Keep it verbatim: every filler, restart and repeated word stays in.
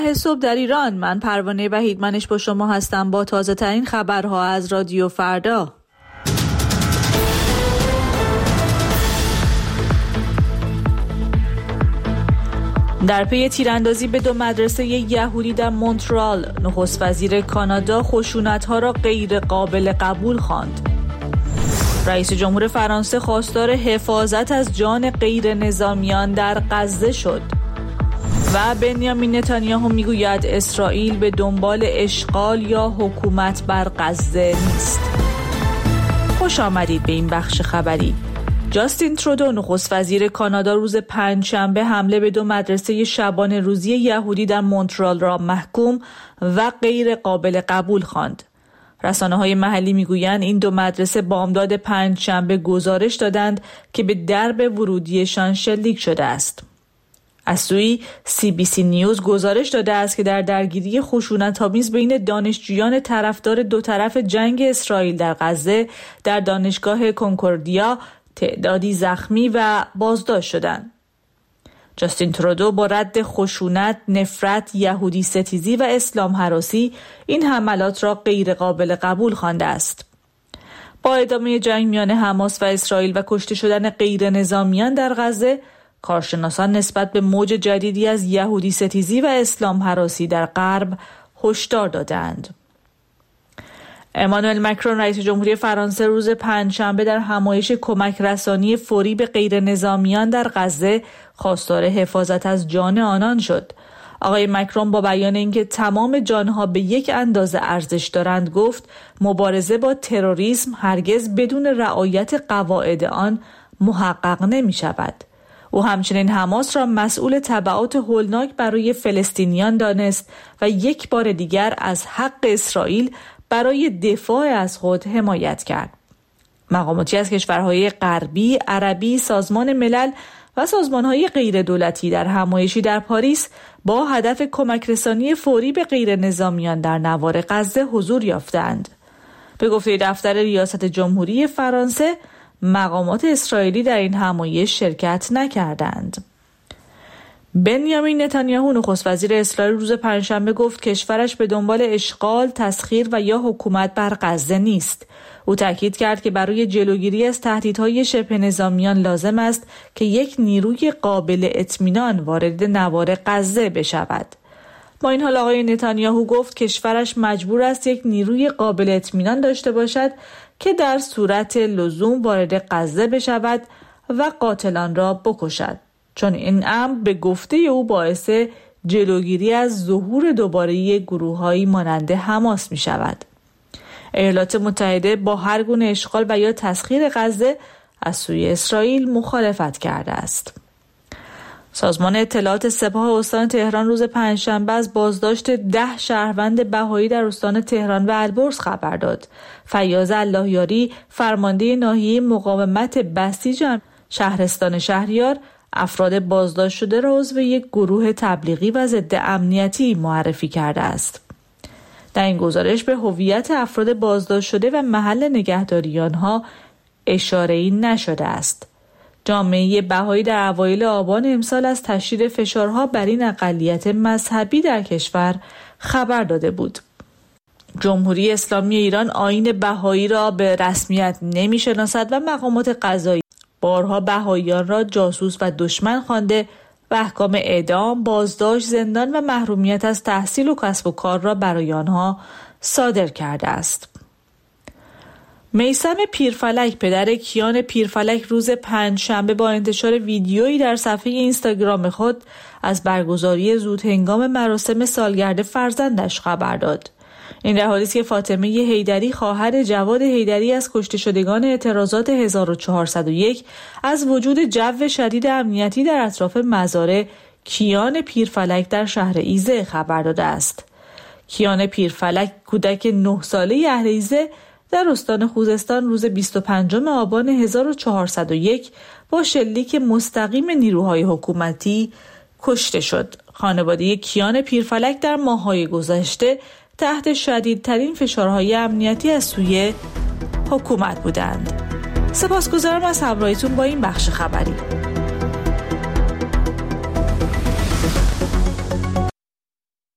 صبح در ایران، من پروانه وحیدمنش با شما هستم با تازه ترین خبرها از رادیو فردا. در پی تیراندازی به دو مدرسه یهودی در مونترال، نخست وزیر کانادا خشونت‌ها را غیر قابل قبول خواند. رئیس جمهور فرانسه خواستار حفاظت از جان غیر نظامیان در غزه شد. و بنیامین نتانیاهو میگوید اسرائیل به دنبال اشغال یا حکومت بر غزه نیست. خوش آمدید به این بخش خبری. جاستین ترودو نخست وزیر کانادا روز پنجشنبه حمله به دو مدرسه شبانه روزی یهودی در مونترال را محکوم و غیر قابل قبول خواند. رسانه‌های محلی میگویند این دو مدرسه بامداد پنجشنبه گزارش دادند که به درب ورودیشان شلیک شده است. از سوی سی بی سی نیوز گزارش داده است که در درگیری خشونت‌آمیز بین دانشجویان طرفدار دو طرف جنگ اسرائیل در غزه در دانشگاه کنکوردیا تعدادی زخمی و بازداشت شدند. جاستین ترودو با رد خشونت، نفرت، یهودی ستیزی و اسلام هراسی این حملات را غیر قابل قبول خوانده است. با ادامه جنگ میان حماس و اسرائیل و کشته شدن غیر نظامیان در غزه، کارشناسان نسبت به موج جدیدی از یهودی ستیزی و اسلام هراسی در غرب هشدار دادند. امانوئل مکرون رئیس جمهوری فرانسه روز پنجشنبه در همایش کمک رسانی فوری به غیر نظامیان در غزه خواستار حفاظت از جان آنان شد. آقای مکرون با بیان اینکه تمام جانها به یک اندازه ارزش دارند گفت مبارزه با تروریسم هرگز بدون رعایت قواعد آن محقق نمی شود. او همچنین حماس را مسئول تبعات هولناک برای فلسطینیان دانست و یک بار دیگر از حق اسرائیل برای دفاع از خود حمایت کرد. مقاماتی از کشورهای غربی، عربی، سازمان ملل و سازمانهای غیر دولتی در همایشی در پاریس با هدف کمک رسانی فوری به غیر نظامیان در نوار غزه حضور یافتند. به گفته دفتر ریاست جمهوری فرانسه، مقامات اسرائیلی در این همایش شرکت نکردند. بنیامین نتانیاهو نخست وزیر اسرائیل روز پنجشنبه گفت کشورش به دنبال اشغال، تسخیر و یا حکومت بر غزه نیست. او تاکید کرد که برای جلوگیری از تهدیدهای شبه نظامیان لازم است که یک نیروی قابل اطمینان وارد نوار غزه بشود. با این حال آقای نتانیاهو گفت کشورش مجبور است یک نیروی قابل اطمینان داشته باشد که در صورت لزوم وارد غزه بشود و قاتلان را بکشد، چون این امر به گفته او باعث جلوگیری از ظهور دوباره گروه‌هایی مانند حماس می شود. ایالات متحده با هر گونه اشغال و یا تسخیر غزه از سوی اسرائیل مخالفت کرده است. سازمان اطلاعات سپاه استان تهران روز پنجشنبه از بازداشت ده شهروند بهایی در استان تهران و البرز خبر داد. فیاض اللهیاری، فرمانده ناحیه مقاومت بسیج شهرستان شهریار، افراد بازداشت شده را عضو یک گروه تبلیغی و ضد امنیتی معرفی کرده است. در این گزارش به هویت افراد بازداشت شده و محل نگهداری آنها اشاره‌ای نشده است. جامعه بهایی در اوایل آبان امسال از تشدید فشارها بر این اقلیت مذهبی در کشور خبر داده بود. جمهوری اسلامی ایران آیین بهایی را به رسمیت نمی‌شناسد و مقامات قضایی بارها بهاییان را جاسوس و دشمن خوانده و احکام اعدام، بازداشت، زندان و محرومیت از تحصیل و کسب و کار را برای آنها صادر کرده است. میثم پیرفلک، پدر کیان پیرفلک، روز پنجشنبه با انتشار ویدیویی در صفحه اینستاگرام خود از برگزاری زودهنگام مراسم سالگرد فرزندش خبر داد. این در حالی است که فاطمه حیدری، خواهر جواد حیدری از کشته شدگان اعتراضات هزار و چهارصد و یک، از وجود جو شدید امنیتی در اطراف مزار کیان پیرفلک در شهر ایزه خبر داده است. کیان پیرفلک، کودک نه ساله اهل ایزه، در استان خوزستان روز بیست و پنجم آبان هزار و چهارصد و یک با شلیک مستقیم نیروهای حکومتی کشته شد. خانواده کیان پیرفلک در ماه‌های گذشته تحت شدیدترین فشارهای امنیتی از سوی حکومت بودند. سپاسگزارم از همراهیتون با این بخش خبری.